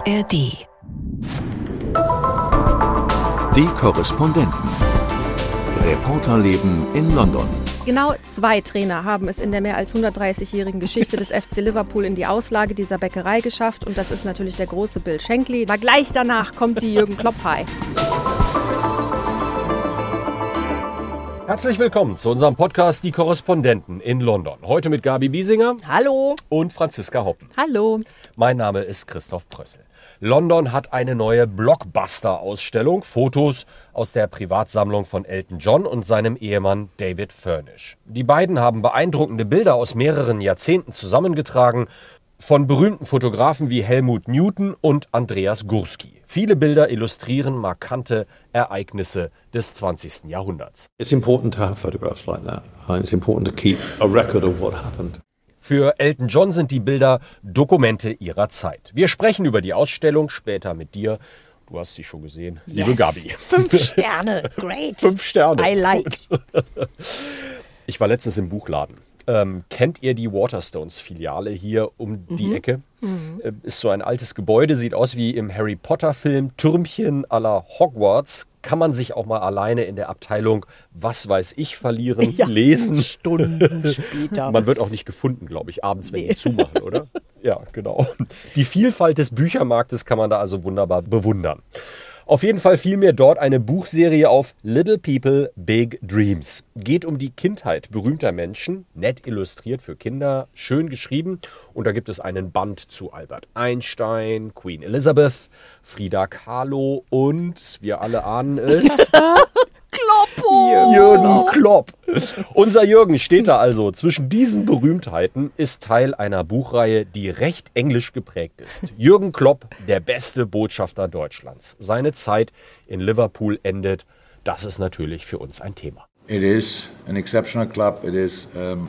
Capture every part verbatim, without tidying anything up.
R D. Die Korrespondenten. Reporterleben in London. Genau zwei Trainer haben es in der mehr als hundertdreißigjährigen Geschichte des F C Liverpool in die Auslage dieser Bäckerei geschafft. Und das ist natürlich der große Bill Shankly. Aber gleich danach kommt die Jürgen Klopp-High. Herzlich willkommen zu unserem Podcast Die Korrespondenten in London. Heute mit Gabi Biesinger. Hallo. Und Franziska Hoppen. Hallo. Mein Name ist Christoph Prössel. London hat eine neue Blockbuster-Ausstellung, Fotos aus der Privatsammlung von Elton John und seinem Ehemann David Furnish. Die beiden haben beeindruckende Bilder aus mehreren Jahrzehnten zusammengetragen, von berühmten Fotografen wie Helmut Newton und Andreas Gursky. Viele Bilder illustrieren markante Ereignisse des zwanzigsten Jahrhunderts. It's important to have photographs like that. And it's important to keep a record of what happened. Für Elton John sind die Bilder Dokumente ihrer Zeit. Wir sprechen über die Ausstellung später mit dir. Du hast sie schon gesehen, Yes. liebe Gabi. Fünf Sterne, great. Fünf Sterne. I like. Ich war letztens im Buchladen. Ähm, kennt ihr die Waterstones-Filiale hier um die mhm. Ecke? Mhm. Äh, ist so ein altes Gebäude, sieht aus wie im Harry Potter-Film, Türmchen à la Hogwarts. Kann man sich auch mal alleine in der Abteilung Was weiß ich verlieren, ja, lesen. Stunden später. Man wird auch nicht gefunden, glaube ich, abends, wenn nee. die zumachen, oder? Ja, genau. Die Vielfalt des Büchermarktes kann man da also wunderbar bewundern. Auf jeden Fall fiel mir dort eine Buchserie auf, Little People, Big Dreams. Geht um die Kindheit berühmter Menschen, nett illustriert für Kinder, schön geschrieben. Und da gibt es einen Band zu Albert Einstein, Queen Elizabeth, Frida Kahlo und, wir alle ahnen es, Kloppo! Jürgen Klopp. Unser Jürgen steht da also zwischen diesen Berühmtheiten, ist Teil einer Buchreihe, die recht englisch geprägt ist. Jürgen Klopp, der beste Botschafter Deutschlands. Seine Zeit in Liverpool endet. Das ist natürlich für uns ein Thema. It is an exceptional club. It is um,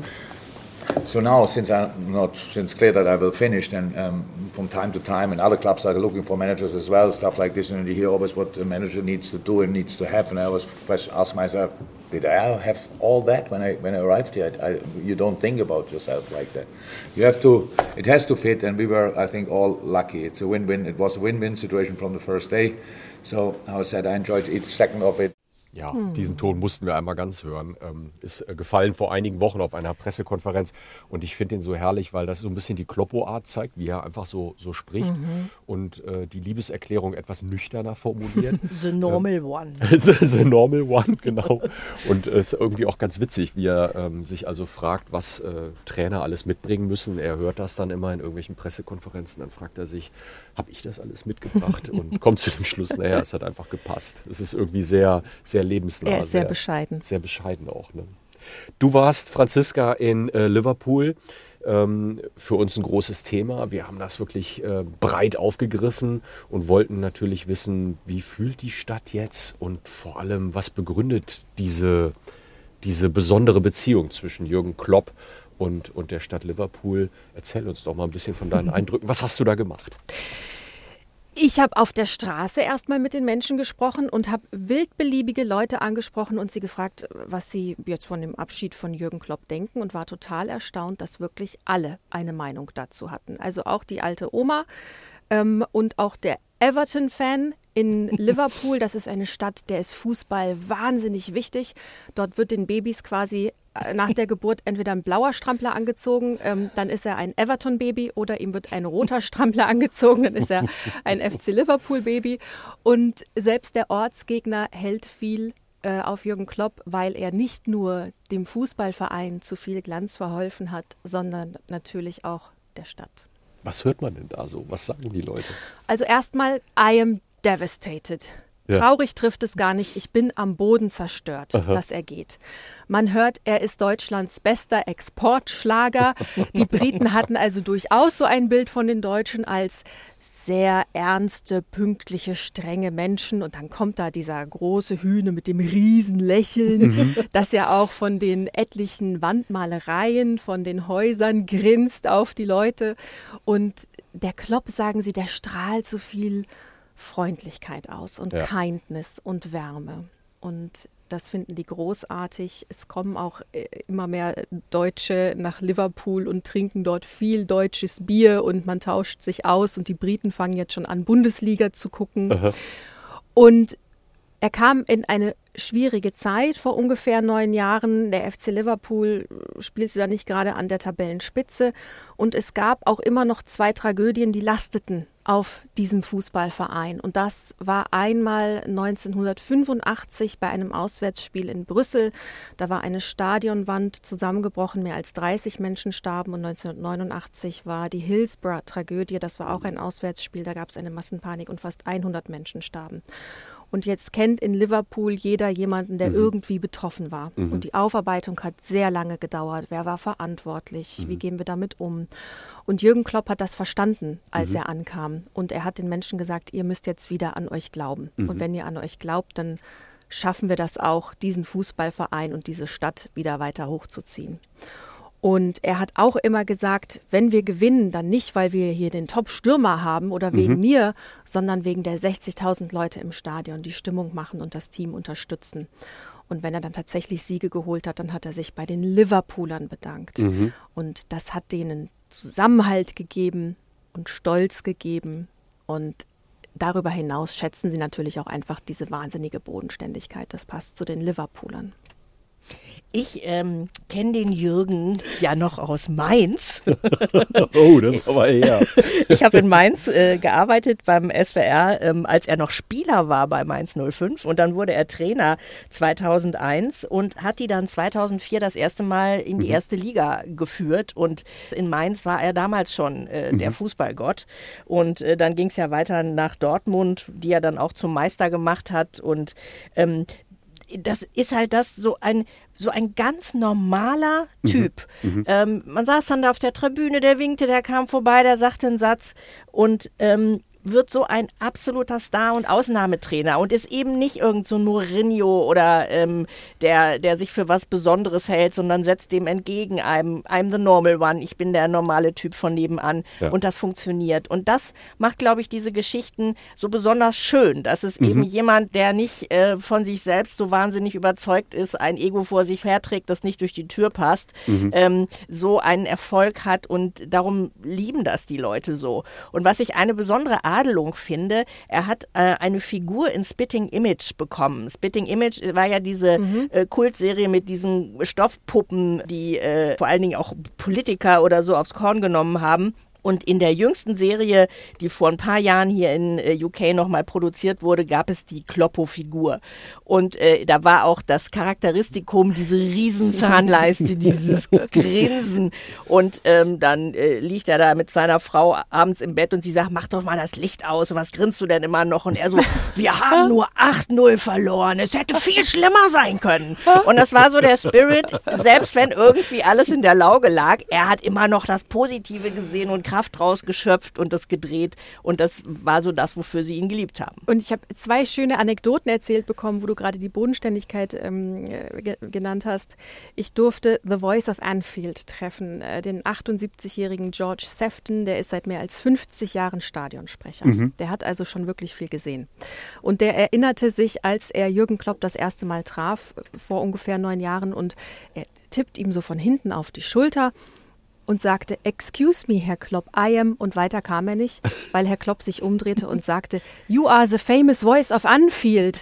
so now, since I'm not, since clear that I will finish, then um, from time to time, and other clubs are looking for managers as well, stuff like this, and you hear always what the manager needs to do and needs to have, and I always ask myself, did I have all that when I when I arrived here? I, I, you don't think about yourself like that. You have to. It has to fit, and we were, I think, all lucky. It's a win-win. It was a win-win situation from the first day. So, how I said, I enjoyed each second of it. Ja, diesen Ton mussten wir einmal ganz hören. Ähm, ist äh, gefallen vor einigen Wochen auf einer Pressekonferenz. Und ich finde ihn so herrlich, weil das so ein bisschen die Kloppo-Art zeigt, wie er einfach so, so spricht mhm. und äh, die Liebeserklärung etwas nüchterner formuliert. The normal ähm, one. the, the normal one, genau. Und es äh, ist irgendwie auch ganz witzig, wie er ähm, sich also fragt, was äh, Trainer alles mitbringen müssen. Er hört das dann immer in irgendwelchen Pressekonferenzen. Dann fragt er sich, habe ich das alles mitgebracht? Und kommt zu dem Schluss, naja, es hat einfach gepasst. Es ist irgendwie sehr, sehr lebensnah. Er ist sehr, sehr bescheiden. Sehr bescheiden auch. Ne? Du warst, Franziska, in äh, Liverpool. Ähm, für uns ein großes Thema. Wir haben das wirklich äh, breit aufgegriffen und wollten natürlich wissen, wie fühlt die Stadt jetzt und vor allem, was begründet diese, diese besondere Beziehung zwischen Jürgen Klopp und, und der Stadt Liverpool. Erzähl uns doch mal ein bisschen von deinen Eindrücken. Was hast du da gemacht? Ich habe auf der Straße erstmal mit den Menschen gesprochen und habe wildbeliebige Leute angesprochen und sie gefragt, was sie jetzt von dem Abschied von Jürgen Klopp denken und war total erstaunt, dass wirklich alle eine Meinung dazu hatten. Also auch die alte Oma ähm, und auch der Everton-Fan in Liverpool. Das ist eine Stadt, der ist Fußball wahnsinnig wichtig. Dort wird den Babys quasi nach der Geburt entweder ein blauer Strampler angezogen, ähm, dann ist er ein Everton-Baby oder ihm wird ein roter Strampler angezogen, dann ist er ein F C Liverpool-Baby. Und selbst der Ortsgegner hält viel äh, auf Jürgen Klopp, weil er nicht nur dem Fußballverein zu viel Glanz verholfen hat, sondern natürlich auch der Stadt. Was hört man denn da so? Was sagen die Leute? Also erstmal, I am devastated. Ja. Traurig trifft es gar nicht. Ich bin am Boden zerstört, Aha. dass er geht. Man hört, er ist Deutschlands bester Exportschlager. Die Briten hatten also durchaus so ein Bild von den Deutschen als sehr ernste, pünktliche, strenge Menschen. Und dann kommt da dieser große Hühne mit dem Riesenlächeln, mhm. das ja auch von den etlichen Wandmalereien, von den Häusern grinst auf die Leute. Und der Klopp, sagen sie, der strahlt so viel Freundlichkeit aus und ja. Kindness und Wärme. Und Das finden die großartig. Es kommen auch immer mehr Deutsche nach Liverpool und trinken dort viel deutsches Bier und man tauscht sich aus und die Briten fangen jetzt schon an, Bundesliga zu gucken. Aha. Und er kam in eine schwierige Zeit vor ungefähr neun Jahren. Der F C Liverpool spielte da nicht gerade an der Tabellenspitze. Und es gab auch immer noch zwei Tragödien, die lasteten auf diesem Fußballverein. Und das war einmal neunzehnhundertfünfundachtzig bei einem Auswärtsspiel in Brüssel. Da war eine Stadionwand zusammengebrochen, mehr als dreißig Menschen starben. Und neunzehnhundertneunundachtzig war die Hillsborough-Tragödie. Das war auch ein Auswärtsspiel. Da gab es eine Massenpanik und fast hundert Menschen starben. Und jetzt kennt in Liverpool jeder jemanden, der mhm. irgendwie betroffen war. Mhm. Und die Aufarbeitung hat sehr lange gedauert. Wer war verantwortlich? Mhm. Wie gehen wir damit um? Und Jürgen Klopp hat das verstanden, als mhm. er ankam. Und er hat den Menschen gesagt, ihr müsst jetzt wieder an euch glauben. Mhm. Und wenn ihr an euch glaubt, dann schaffen wir das auch, diesen Fußballverein und diese Stadt wieder weiter hochzuziehen. Und er hat auch immer gesagt, wenn wir gewinnen, dann nicht, weil wir hier den Top-Stürmer haben oder wegen mhm. mir, sondern wegen der sechzigtausend Leute im Stadion, die Stimmung machen und das Team unterstützen. Und wenn er dann tatsächlich Siege geholt hat, dann hat er sich bei den Liverpoolern bedankt. Mhm. Und das hat denen Zusammenhalt gegeben und Stolz gegeben. Und darüber hinaus schätzen sie natürlich auch einfach diese wahnsinnige Bodenständigkeit. Das passt zu den Liverpoolern. Ich ähm, kenne den Jürgen ja noch aus Mainz. Oh, das ist aber her. Ich habe in Mainz äh, gearbeitet beim S W R, ähm, als er noch Spieler war bei Mainz null fünf. Und dann wurde er Trainer zweitausendeins und hat die dann zweitausendvier das erste Mal in die mhm. erste Liga geführt. Und in Mainz war er damals schon äh, der mhm. Fußballgott. Und äh, dann ging es ja weiter nach Dortmund, die er dann auch zum Meister gemacht hat. Und ähm, das ist halt das so ein so ein ganz normaler Typ. Mhm. Ähm, man saß dann da auf der Tribüne, der winkte, der kam vorbei, der sagte einen Satz und ähm, wird so ein absoluter Star und Ausnahmetrainer und ist eben nicht irgend so ein Mourinho oder ähm, der, der sich für was Besonderes hält, sondern setzt dem entgegen, I'm, I'm the normal one, ich bin der normale Typ von nebenan ja. und das funktioniert. Und das macht, glaube ich, diese Geschichten so besonders schön, dass es mhm. eben jemand, der nicht äh, von sich selbst so wahnsinnig überzeugt ist, ein Ego vor sich herträgt, das nicht durch die Tür passt, mhm. ähm, so einen Erfolg hat und darum lieben das die Leute so. Und was ich eine besondere Adelung finde, er hat äh, eine Figur in Spitting Image bekommen. Spitting Image war ja diese mhm. äh, Kultserie mit diesen Stoffpuppen, die äh, vor allen Dingen auch Politiker oder so aufs Korn genommen haben. Und in der jüngsten Serie, die vor ein paar Jahren hier in äh, U K nochmal produziert wurde, gab es die Kloppo-Figur. Und äh, da war auch das Charakteristikum, diese Riesenzahnleiste, dieses Grinsen. Und ähm, dann äh, liegt er da mit seiner Frau abends im Bett und sie sagt, mach doch mal das Licht aus. Und was grinst du denn immer noch? Und er so, wir haben nur acht null verloren. Es hätte viel schlimmer sein können. Und das war so der Spirit, selbst wenn irgendwie alles in der Lauge lag, er hat immer noch das Positive gesehen und Kraft rausgeschöpft und das gedreht und das war so das, wofür sie ihn geliebt haben. Und ich habe zwei schöne Anekdoten erzählt bekommen, wo du gerade die Bodenständigkeit ähm, ge- genannt hast. Ich durfte The Voice of Anfield treffen, äh, den achtundsiebzigjährigen George Sefton, der ist seit mehr als fünfzig Jahren Stadionsprecher. Mhm. Der hat also schon wirklich viel gesehen. Und der erinnerte sich, als er Jürgen Klopp das erste Mal traf, vor ungefähr neun Jahren und er tippt ihm so von hinten auf die Schulter und sagte, excuse me, Herr Klopp, I am, und weiter kam er nicht, weil Herr Klopp sich umdrehte und sagte, you are the famous voice of Anfield.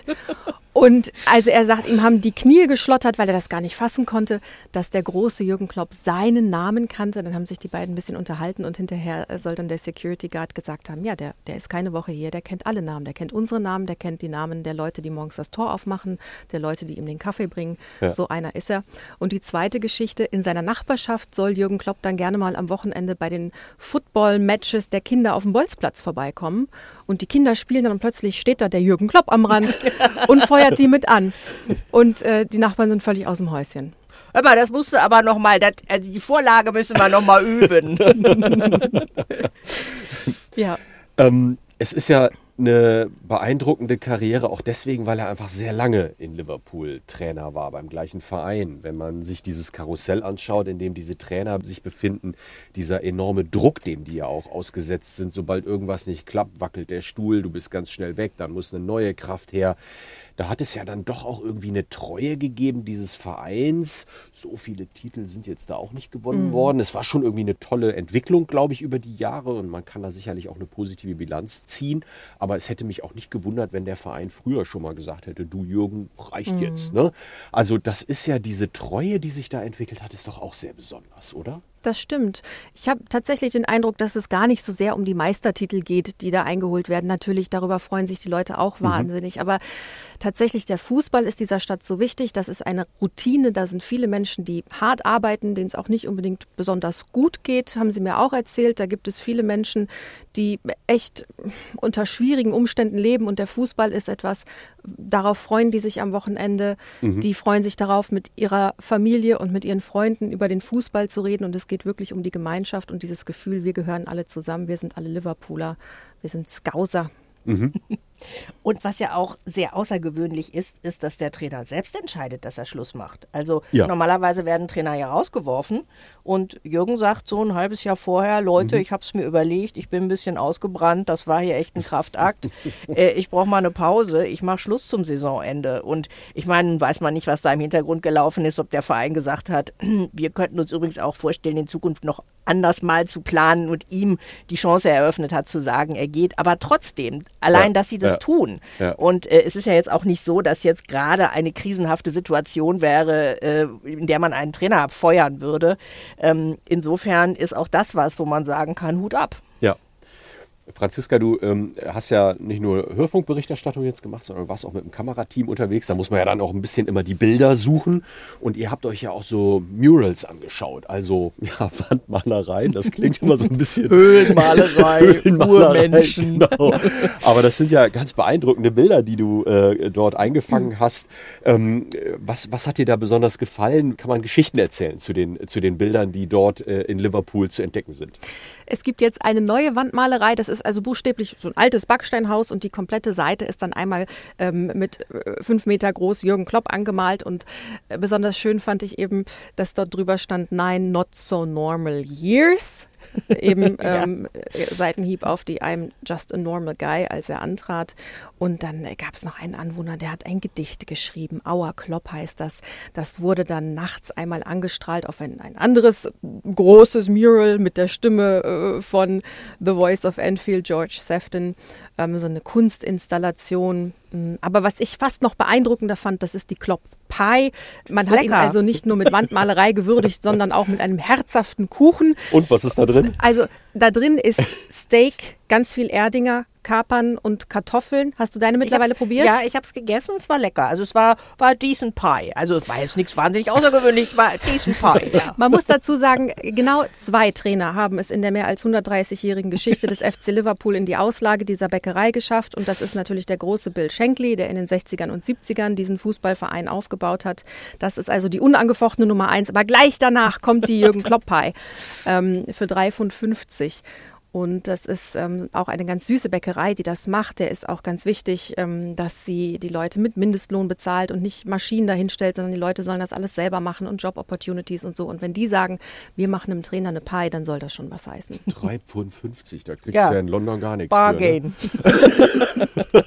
Und also er sagt, ihm haben die Knie geschlottert, weil er das gar nicht fassen konnte, dass der große Jürgen Klopp seinen Namen kannte. Dann haben sich die beiden ein bisschen unterhalten und hinterher soll dann der Security Guard gesagt haben, ja, der, der ist keine Woche hier, der kennt alle Namen. Der kennt unsere Namen, der kennt die Namen der Leute, die morgens das Tor aufmachen, der Leute, die ihm den Kaffee bringen. Ja. So einer ist er. Und die zweite Geschichte, in seiner Nachbarschaft soll Jürgen Klopp dann gerne mal am Wochenende bei den Football-Matches der Kinder auf dem Bolzplatz vorbeikommen. Und die Kinder spielen dann und plötzlich steht da der Jürgen Klopp am Rand und feuert die mit an. Und äh, die Nachbarn sind völlig aus dem Häuschen. Hör mal, das musst du aber nochmal, äh, die Vorlage müssen wir nochmal üben. Ja. Ähm, es ist ja eine beeindruckende Karriere, auch deswegen, weil er einfach sehr lange in Liverpool Trainer war, beim gleichen Verein. Wenn man sich dieses Karussell anschaut, in dem diese Trainer sich befinden, dieser enorme Druck, dem die ja auch ausgesetzt sind, sobald irgendwas nicht klappt, wackelt der Stuhl, du bist ganz schnell weg, dann muss eine neue Kraft her. da hat es ja dann doch auch irgendwie eine Treue gegeben dieses Vereins. So viele Titel sind jetzt da auch nicht gewonnen mhm. worden. Es war schon irgendwie eine tolle Entwicklung, glaube ich, über die Jahre und man kann da sicherlich auch eine positive Bilanz ziehen. Aber es hätte mich auch nicht gewundert, wenn der Verein früher schon mal gesagt hätte, du Jürgen, reicht mhm. jetzt. Ne? Also das ist ja diese Treue, die sich da entwickelt hat, ist doch auch sehr besonders, oder? Das stimmt. Ich habe tatsächlich den Eindruck, dass es gar nicht so sehr um die Meistertitel geht, die da eingeholt werden. Natürlich, darüber freuen sich die Leute auch wahnsinnig. Mhm. Aber tatsächlich, der Fußball ist dieser Stadt so wichtig. Das ist eine Routine. Da sind viele Menschen, die hart arbeiten, denen es auch nicht unbedingt besonders gut geht, haben sie mir auch erzählt. Da gibt es viele Menschen, die echt unter schwierigen Umständen leben. Und der Fußball ist etwas, darauf freuen die sich am Wochenende. Mhm. Die freuen sich darauf, mit ihrer Familie und mit ihren Freunden über den Fußball zu reden. Und es geht wirklich um die Gemeinschaft und dieses Gefühl, wir gehören alle zusammen, wir sind alle Liverpooler, wir sind Scouser. Mhm. Und was ja auch sehr außergewöhnlich ist, ist, dass der Trainer selbst entscheidet, dass er Schluss macht. Also ja. normalerweise werden Trainer ja rausgeworfen und Jürgen sagt so ein halbes Jahr vorher, Leute, mhm. ich habe es mir überlegt, ich bin ein bisschen ausgebrannt, das war hier echt ein Kraftakt. äh, ich brauche mal eine Pause, ich mache Schluss zum Saisonende. Und ich meine, weiß man nicht, was da im Hintergrund gelaufen ist, ob der Verein gesagt hat, wir könnten uns übrigens auch vorstellen, in Zukunft noch anders mal zu planen und ihm die Chance eröffnet hat, zu sagen, er geht. Aber trotzdem, allein, ja. dass sie das ja. tun. Ja. Und äh, es ist ja jetzt auch nicht so, dass jetzt gerade eine krisenhafte Situation wäre, äh, in der man einen Trainer abfeuern würde. Ähm, insofern ist auch das was, wo man sagen kann, Hut ab. Ja. Franziska, du ähm, hast ja nicht nur Hörfunkberichterstattung jetzt gemacht, sondern warst auch mit dem Kamerateam unterwegs. Da muss man ja dann auch ein bisschen immer die Bilder suchen. Und ihr habt euch ja auch so Murals angeschaut. Also, ja, Wandmalereien, das klingt immer so ein bisschen... Höhlenmalerei, Urmenschen. Genau. Aber das sind ja ganz beeindruckende Bilder, die du äh, dort eingefangen mhm. hast. Ähm, was, was hat dir da besonders gefallen? Kann man Geschichten erzählen zu den, zu den Bildern, die dort äh, in Liverpool zu entdecken sind? Es gibt jetzt eine neue Wandmalerei, das ist also buchstäblich so ein altes Backsteinhaus und die komplette Seite ist dann einmal ähm, mit äh, fünf Meter groß Jürgen Klopp angemalt und äh, besonders schön fand ich eben, dass dort drüber stand, nine not so normal years. Eben ähm, ja. Seitenhieb auf die I'm just a normal guy, als er antrat. Und dann äh, gab es noch einen Anwohner, der hat ein Gedicht geschrieben. Our Klopp heißt das. Das wurde dann nachts einmal angestrahlt auf ein, ein anderes großes Mural mit der Stimme äh, von The Voice of Anfield, George Sefton. Ähm, so eine Kunstinstallation. Aber was ich fast noch beeindruckender fand, das ist die Klopp Pie. Man hat Lecker. ihn also nicht nur mit Wandmalerei gewürdigt, sondern auch mit einem herzhaften Kuchen. Und was ist da drin? Also da drin ist Steak, ganz viel Erdinger, Kapern und Kartoffeln. Hast du deine mittlerweile probiert? Ja, ich habe es gegessen, es war lecker. Also es war, war decent Pie. Also es war jetzt nichts wahnsinnig Außergewöhnliches, es war decent Pie. Ja. Man muss dazu sagen, genau zwei Trainer haben es in der mehr als hundertdreißigjährigen Geschichte des F C Liverpool in die Auslage dieser Bäckerei geschafft. Und das ist natürlich der große Bill Shankly, der in den sechzigern und siebzigern diesen Fußballverein aufgebaut hat. Das ist also die unangefochtene Nummer eins. Aber gleich danach kommt die Jürgen Klopp Pie ähm, für drei Pfund fünfzig. Und das ist ähm, auch eine ganz süße Bäckerei, die das macht. Der ist auch ganz wichtig, ähm, dass sie die Leute mit Mindestlohn bezahlt und nicht Maschinen dahinstellt, sondern die Leute sollen das alles selber machen und Job-Opportunities und so. Und wenn die sagen, wir machen einem Trainer eine Pie, dann soll das schon was heißen. drei Pfund fünfzig, da kriegst ja. du ja in London gar nichts Bargain. Für,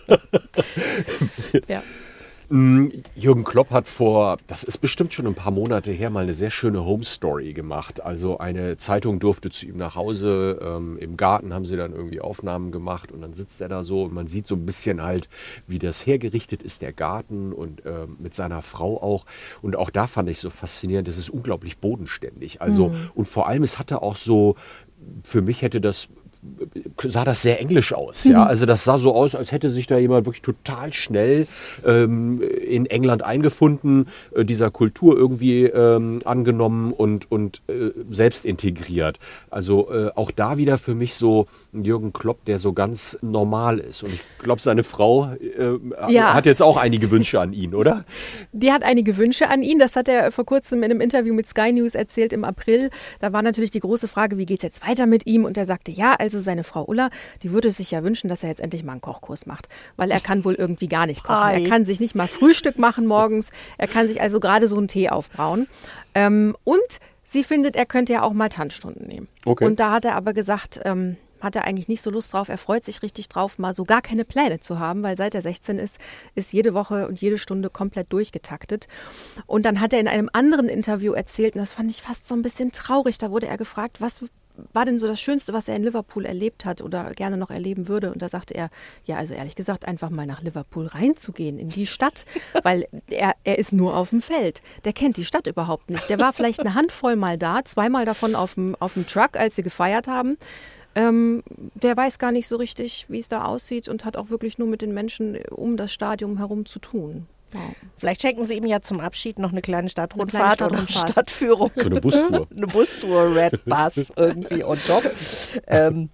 ne? Ja. Jürgen Klopp hat vor, das ist bestimmt schon ein paar Monate her, mal eine sehr schöne Home-Story gemacht. Also eine Zeitung durfte zu ihm nach Hause, ähm, im Garten haben sie dann irgendwie Aufnahmen gemacht und dann sitzt er da so und man sieht so ein bisschen halt, wie das hergerichtet ist, der Garten und ähm, mit seiner Frau auch. Und auch da fand ich so faszinierend, das ist unglaublich bodenständig. Also mhm. und vor allem, es hatte auch so, für mich hätte das sah das sehr englisch aus. Ja? Also das sah so aus, als hätte sich da jemand wirklich total schnell ähm, in England eingefunden, äh, dieser Kultur irgendwie ähm, angenommen und, und äh, selbst integriert. Also äh, auch da wieder für mich so ein Jürgen Klopp, der so ganz normal ist. Und ich glaube, seine Frau äh, ja. hat jetzt auch einige Wünsche an ihn, oder? Die hat einige Wünsche an ihn. Das hat er vor kurzem in einem Interview mit Sky News erzählt im April. Da war natürlich die große Frage, wie geht es jetzt weiter mit ihm? Und er sagte, ja, also seine Frau Ulla, die würde sich ja wünschen, dass er jetzt endlich mal einen Kochkurs macht, weil er kann wohl irgendwie gar nicht kochen. Hi. Er kann sich nicht mal Frühstück machen morgens, er kann sich also gerade so einen Tee aufbrauen. Ähm, und sie findet, er könnte ja auch mal Tanzstunden nehmen. Okay. Und da hat er aber gesagt, ähm, hat er eigentlich nicht so Lust drauf. Er freut sich richtig drauf, mal so gar keine Pläne zu haben, weil seit er sechzehn ist, ist jede Woche und jede Stunde komplett durchgetaktet. Und dann hat er in einem anderen Interview erzählt, und das fand ich fast so ein bisschen traurig, da wurde er gefragt, was war denn so das Schönste, was er in Liverpool erlebt hat oder gerne noch erleben würde? Und da sagte er, ja, also ehrlich gesagt, einfach mal nach Liverpool reinzugehen, in die Stadt, weil er, er ist nur auf dem Feld. Der kennt die Stadt überhaupt nicht. Der war vielleicht eine Handvoll mal da, zweimal davon auf dem, auf dem Truck, als sie gefeiert haben. Ähm, der weiß gar nicht so richtig, wie es da aussieht und hat auch wirklich nur mit den Menschen um das Stadion herum zu tun. Wow. Vielleicht schenken Sie ihm ja zum Abschied noch eine kleine Stadtrundfahrt eine kleine oder Stadtführung. So eine Bustour. Eine Bustour, Red Bus irgendwie on top. ähm,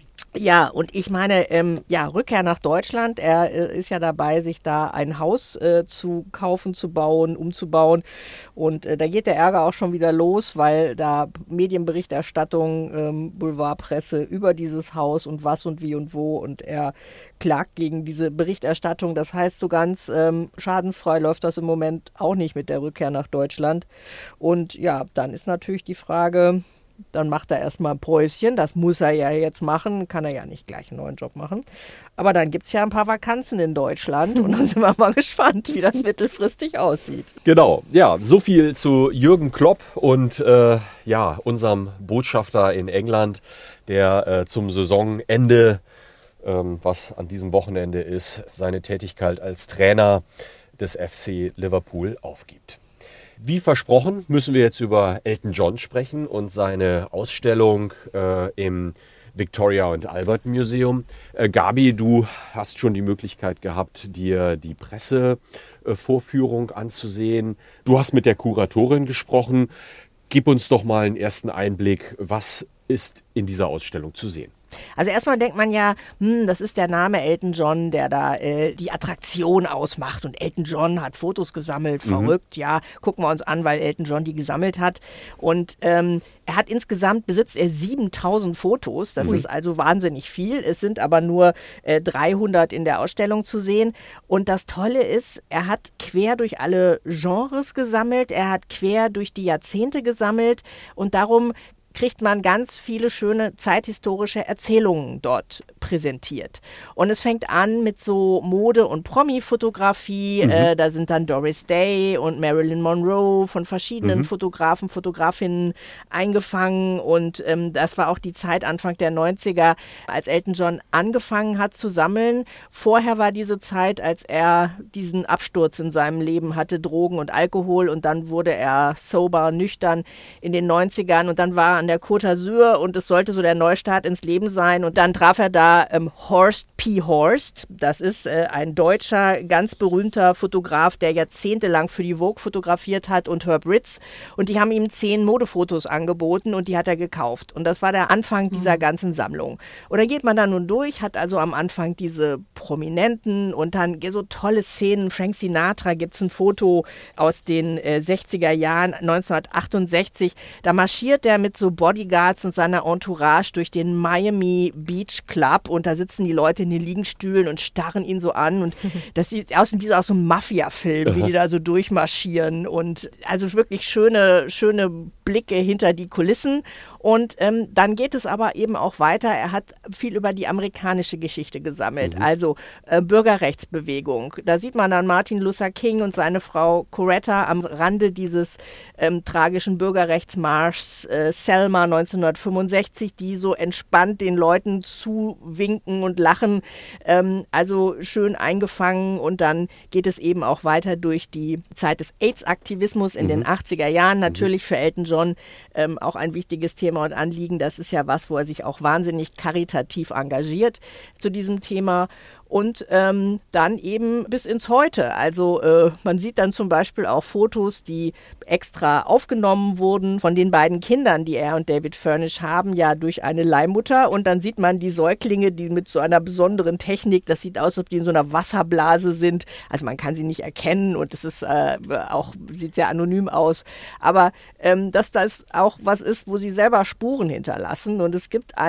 Ja, und ich meine, ähm, ja, Rückkehr nach Deutschland. Er äh, ist ja dabei, sich da ein Haus äh, zu kaufen, zu bauen, umzubauen. Und äh, da geht der Ärger auch schon wieder los, weil da Medienberichterstattung, ähm, Boulevardpresse über dieses Haus und was und wie und wo. Und er klagt gegen diese Berichterstattung. Das heißt, so ganz ähm, schadensfrei läuft das im Moment auch nicht mit der Rückkehr nach Deutschland. Und ja, dann ist natürlich die Frage... Dann macht er erstmal ein Päuschen, das muss er ja jetzt machen, kann er ja nicht gleich einen neuen Job machen. Aber dann gibt es ja ein paar Vakanzen in Deutschland und dann sind wir mal gespannt, wie das mittelfristig aussieht. Genau, ja, so viel zu Jürgen Klopp und äh, ja, unserem Botschafter in England, der äh, zum Saisonende, ähm, was an diesem Wochenende ist, seine Tätigkeit als Trainer des F C Liverpool aufgibt. Wie versprochen müssen wir jetzt über Elton John sprechen und seine Ausstellung äh, im Victoria und Albert Museum. Äh, Gabi, du hast schon die Möglichkeit gehabt, dir die Pressevorführung äh, anzusehen. Du hast mit der Kuratorin gesprochen. Gib uns doch mal einen ersten Einblick. Was ist in dieser Ausstellung zu sehen? Also erstmal denkt man ja, hm, das ist der Name Elton John, der da äh, die Attraktion ausmacht. Und Elton John hat Fotos gesammelt, Mhm. verrückt, ja, gucken wir uns an, weil Elton John die gesammelt hat. Und ähm, er hat insgesamt, besitzt er siebentausend Fotos, das Ui. ist also wahnsinnig viel. Es sind aber nur äh, dreihundert in der Ausstellung zu sehen. Und das Tolle ist, er hat quer durch alle Genres gesammelt, er hat quer durch die Jahrzehnte gesammelt und darum kriegt man ganz viele schöne zeithistorische Erzählungen dort präsentiert. Und es fängt an mit so Mode- und Promi-Fotografie. Mhm. Äh, da sind dann Doris Day und Marilyn Monroe von verschiedenen mhm. Fotografen, Fotografinnen eingefangen. Und ähm, das war auch die Zeit Anfang der neunziger, als Elton John angefangen hat zu sammeln. Vorher war diese Zeit, als er diesen Absturz in seinem Leben hatte, Drogen und Alkohol. Und dann wurde er sober, nüchtern in den neunzigern. Und dann war er an der Côte d'Azur und es sollte so der Neustart ins Leben sein. Und dann traf er da ähm, Horst P. Horst. Das ist äh, ein deutscher, ganz berühmter Fotograf, der jahrzehntelang für die Vogue fotografiert hat und Herb Ritz. Und die haben ihm zehn Modefotos angeboten und die hat er gekauft. Und das war der Anfang dieser mhm. ganzen Sammlung. Und da geht man dann nun durch, hat also am Anfang diese Prominenten und dann so tolle Szenen. Frank Sinatra gibt es ein Foto aus den äh, sechziger Jahren, neunzehnhundertachtundsechzig. Da marschiert er mit so Bodyguards und seiner Entourage durch den Miami Beach Club und da sitzen die Leute in den Liegenstühlen und starren ihn so an und das sieht aus wie aus so einem Mafia-Film, wie die da so durchmarschieren und also wirklich schöne, schöne Blicke hinter die Kulissen. Und ähm, dann geht es aber eben auch weiter. Er hat viel über die amerikanische Geschichte gesammelt, mhm. also äh, Bürgerrechtsbewegung. Da sieht man dann Martin Luther King und seine Frau Coretta am Rande dieses ähm, tragischen Bürgerrechtsmarschs äh, Selma neunzehnhundertfünfundsechzig, die so entspannt den Leuten zuwinken und lachen. Ähm, also schön eingefangen und dann geht es eben auch weiter durch die Zeit des AIDS-Aktivismus in mhm. den achtziger Jahren. Natürlich für Elton John ähm, auch ein wichtiges Thema und Anliegen. Das ist ja was, wo er sich auch wahnsinnig karitativ engagiert zu diesem Thema. Und ähm, dann eben bis ins Heute. Also äh, man sieht dann zum Beispiel auch Fotos, die extra aufgenommen wurden von den beiden Kindern, die er und David Furnish haben, ja durch eine Leihmutter. Und dann sieht man die Säuglinge, die mit so einer besonderen Technik, das sieht aus, als ob die in so einer Wasserblase sind. Also man kann sie nicht erkennen und es ist äh, auch, sieht sehr anonym aus. Aber ähm, dass das auch was ist, wo sie selber Spuren hinterlassen. Und es gibt ein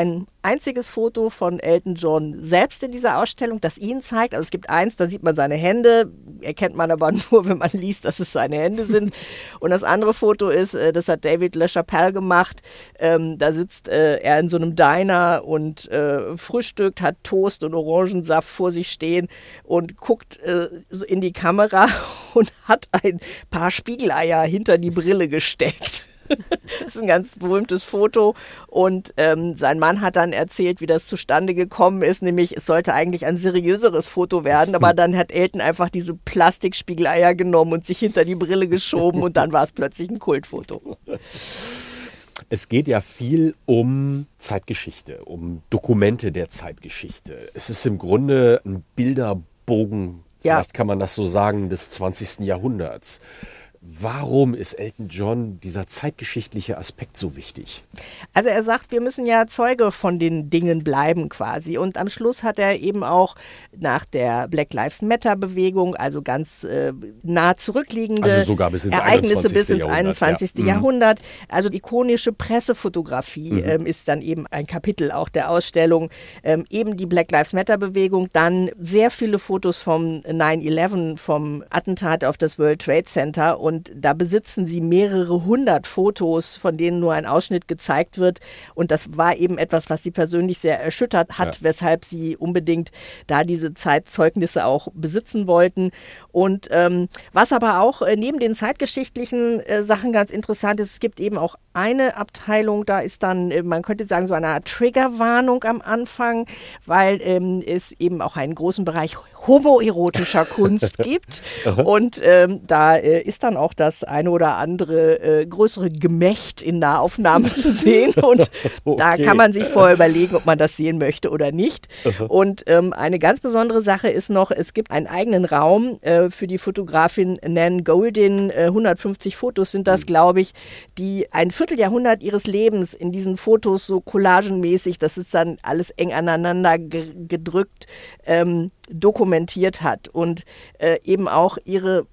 einziges Foto von Elton John selbst in dieser Ausstellung, das ihn zeigt. Also es gibt eins, da sieht man seine Hände, erkennt man aber nur, wenn man liest, dass es seine Hände sind. Und das andere Foto ist, das hat David LaChapelle gemacht, ähm, da sitzt äh, er in so einem Diner und äh, frühstückt, hat Toast und Orangensaft vor sich stehen und guckt äh, so in die Kamera und hat ein paar Spiegeleier hinter die Brille gesteckt. Das ist ein ganz berühmtes Foto und ähm, sein Mann hat dann erzählt, wie das zustande gekommen ist, nämlich es sollte eigentlich ein seriöseres Foto werden, aber dann hat Elton einfach diese Plastikspiegeleier genommen und sich hinter die Brille geschoben und dann war es plötzlich ein Kultfoto. Es geht ja viel um Zeitgeschichte, um Dokumente der Zeitgeschichte. Es ist im Grunde ein Bilderbogen, vielleicht ja. kann man das so sagen, des zwanzigsten Jahrhunderts. Warum ist Elton John dieser zeitgeschichtliche Aspekt so wichtig? Also er sagt, wir müssen ja Zeuge von den Dingen bleiben quasi. Und am Schluss hat er eben auch nach der Black Lives Matter Bewegung, also ganz äh, nah zurückliegende also sogar bis ins Ereignisse bis ins Jahrhundert, einundzwanzigste ja. Jahrhundert. Also ikonische Pressefotografie Mhm. ähm, ist dann eben ein Kapitel auch der Ausstellung. Ähm, eben die Black Lives Matter Bewegung, dann sehr viele Fotos vom nine eleven, vom Attentat auf das World Trade Center. Und Und da besitzen sie mehrere hundert Fotos, von denen nur ein Ausschnitt gezeigt wird. Und das war eben etwas, was sie persönlich sehr erschüttert hat, ja. weshalb sie unbedingt da diese Zeitzeugnisse auch besitzen wollten. Und ähm, was aber auch äh, neben den zeitgeschichtlichen äh, Sachen ganz interessant ist, es gibt eben auch eine Abteilung, da ist dann, äh, man könnte sagen, so eine Art Triggerwarnung am Anfang, weil ähm, es eben auch einen großen Bereich homoerotischer Kunst gibt. Und ähm, da äh, ist dann auch das eine oder andere äh, größere Gemächt in Nahaufnahme zu sehen. Und okay. da kann man sich vorher überlegen, ob man das sehen möchte oder nicht. Und ähm, eine ganz besondere Sache ist noch, es gibt einen eigenen Raum äh, für die Fotografin Nan Goldin. Äh, hundertfünfzig Fotos sind das, glaube ich, die ein Vierteljahrhundert ihres Lebens in diesen Fotos so collagenmäßig, das ist dann alles eng aneinander ge- gedrückt, ähm, dokumentiert hat und äh, eben auch ihre,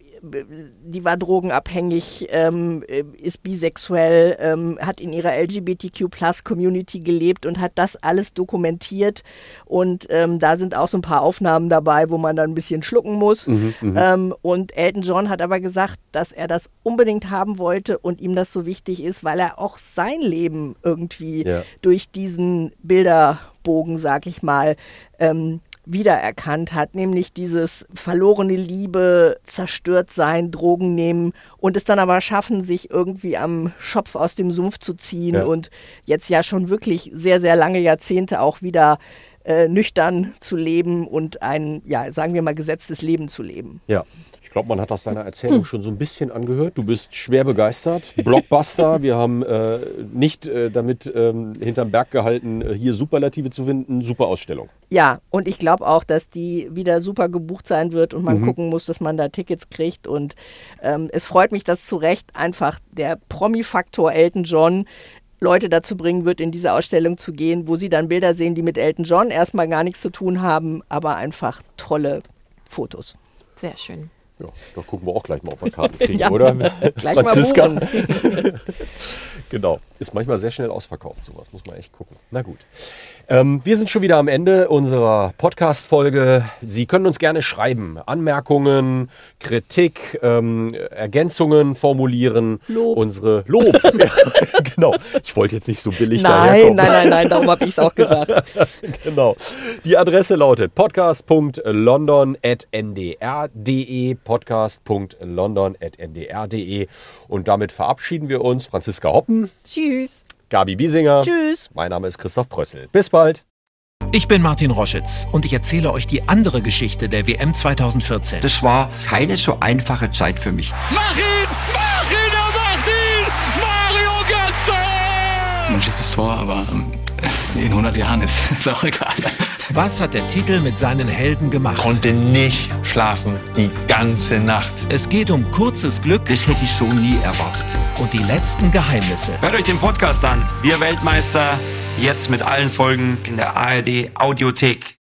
die war drogenabhängig, ähm, ist bisexuell, ähm, hat in ihrer L G B T Q Plus Community gelebt und hat das alles dokumentiert und ähm, da sind auch so ein paar Aufnahmen dabei, wo man dann ein bisschen schlucken muss. Mhm, ähm, und Elton John hat aber gesagt, dass er das unbedingt haben wollte und ihm das so wichtig ist, weil er auch sein Leben irgendwie ja. durch diesen Bilderbogen, sag ich mal, ähm, wiedererkannt hat, nämlich dieses verlorene Liebe, zerstört sein, Drogen nehmen und es dann aber schaffen, sich irgendwie am Schopf aus dem Sumpf zu ziehen ja. und jetzt ja schon wirklich sehr, sehr lange Jahrzehnte auch wieder äh, nüchtern zu leben und ein, ja, sagen wir mal, gesetztes Leben zu leben. Ja. Ich glaube, man hat aus deiner Erzählung hm. schon so ein bisschen angehört. Du bist schwer begeistert. Blockbuster. Wir haben äh, nicht äh, damit ähm, hinterm Berg gehalten, äh, hier Superlative zu finden. Super Ausstellung. Ja, und ich glaube auch, dass die wieder super gebucht sein wird und man mhm. gucken muss, dass man da Tickets kriegt. Und ähm, es freut mich, dass zu Recht einfach der Promi-Faktor Elton John Leute dazu bringen wird, in diese Ausstellung zu gehen, wo sie dann Bilder sehen, die mit Elton John erstmal gar nichts zu tun haben, aber einfach tolle Fotos. Sehr schön. Ja, da gucken wir auch gleich mal, ob wir Karten kriegen, ja, oder? Gleich Franziska. Mal Genau. Ist manchmal sehr schnell ausverkauft, sowas. Muss man echt gucken. Na gut. Ähm, wir sind schon wieder am Ende unserer Podcast-Folge. Sie können uns gerne schreiben. Anmerkungen, Kritik, ähm, Ergänzungen formulieren. Lob. Unsere Lob. Ja, genau. Ich wollte jetzt nicht so billig nein, daherkommen. Nein, nein, nein, darum habe ich es auch gesagt. Genau. Die Adresse lautet podcast punkt london at n d r punkt d e podcast punkt london at n d r punkt d e und damit verabschieden wir uns. Franziska Hoppen. Tschüss. Gabi Biesinger. Tschüss. Mein Name ist Christoph Prössel. Bis bald. Ich bin Martin Roschitz und ich erzähle euch die andere Geschichte der W M zweitausendvierzehn. Das war keine so einfache Zeit für mich. Mach ihn! Mach ihn! Er macht ihn! Mario Götze! Man schießt das Tor, aber in hundert Jahren ist es auch egal. Was hat der Titel mit seinen Helden gemacht? Konnte nicht schlafen die ganze Nacht. Es geht um kurzes Glück. Das hätte ich so nie erwartet. Und die letzten Geheimnisse. Hört euch den Podcast an. Wir Weltmeister. Jetzt mit allen Folgen in der A R D Audiothek.